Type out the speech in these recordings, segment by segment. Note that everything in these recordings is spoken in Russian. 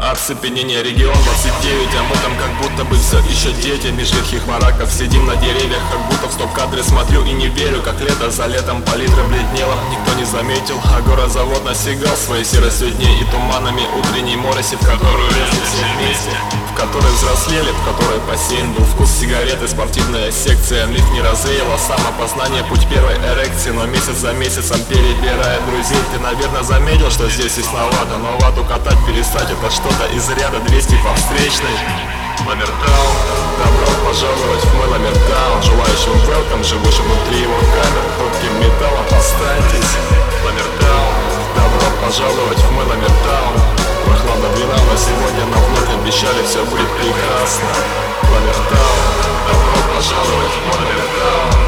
оцепенение. Регион 29, а мы там как будто бы все еще дети. Меж ветхих бараков сидим на деревьях, как будто в стоп-кадре смотрю и не верю. Как лето за летом палитра бледнела, никто не заметил, а город-завод настигал своей серостью дней и туманами утренней мороси, в которую лезли все вместе, в которой взрослели, в которой посеян был вкус сигареты, спортивная секция. Миф не развеяла самопознание, путь первой эрекции. Но месяц за месяцем перебирая друзей, ты, наверное, заметил, что здесь тесновато. Но вату катать перестать — это что-то из ряда 200 по встречной. Ламертаун, добро пожаловать в мой Ламертаун. Желающим welcome, живущим внутри его камер, хрупким металлом останьтесь. Ламертаун, добро пожаловать в мой Ламертаун. Прохладно вина, но сегодня нам вновь обещали, все будет прекрасно. Ламертаун, добро пожаловать в мой Ламертаун.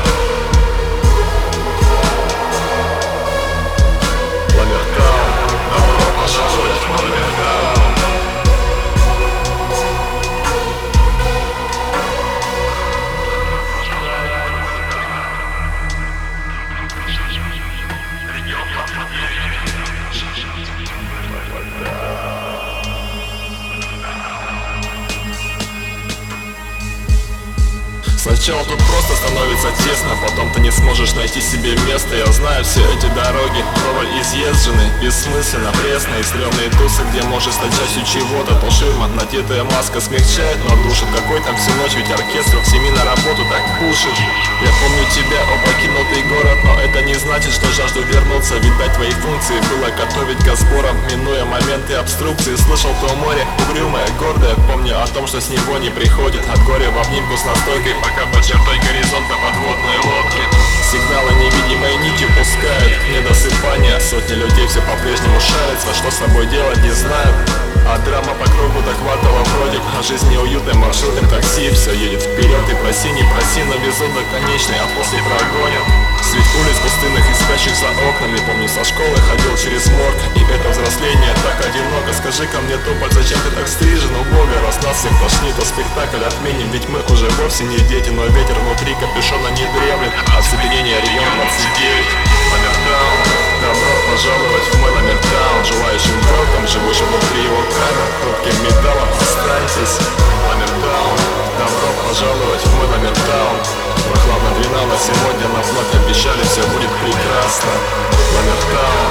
Ламертаун, добро пожаловать в мой Ламертаун. Сначала тут просто становится тесно, потом ты не сможешь найти себе место. Я знаю все эти дороги, вдоволь изъезжены, бессмысленно, пресные, стрёмные тусы, где может стать частью чего-то. То ширма, надетая маска смягчает, но душит. Какой там всю ночь, ведь оркестр в 7 на работу так пушит. Я помню тебя, о покинутый город, но это не значит, что жажду вернуться. Видать, твоей функции было готовить к сборам, минуя моменты обструкции. Слышал то море, угрюмое, гордое, помню о том, что с него не приходит от горя в обнимку с настойкой, пока под чертой горизонта подводные лодки. Сигналы невидимой нити пускают недосыпание. Сотни людей все по-прежнему шарятся, что с собой делать не знают. А драма по кругу дохватывала вроде, а жизнь неуютной маршрутным такси. Все едет вперед и проси, не проси, но везут до конечной, а после прогонят. Свет улиц пустынных и спящих за окнами. Помню, со школы ходил через морг, и это взросление так одиноко. Скажи-ка мне, тополь, зачем ты так стрижен, убого? Раз нас всех тошнит, то спектакль отменим, ведь мы уже вовсе не дети. Но ветер внутри капюшона не дремлет. Оцепенение, регион 29. Ламертаун, добро пожаловать в мой Ламертаун. Желающим welcome, живущим внутри его камер, хрупким металлом останьтесь. Ламертаун, добро пожаловать в мой Ламертаун. Прохладно 12, сегодня нам вновь обещали, все будет прекрасно. Ламертаун.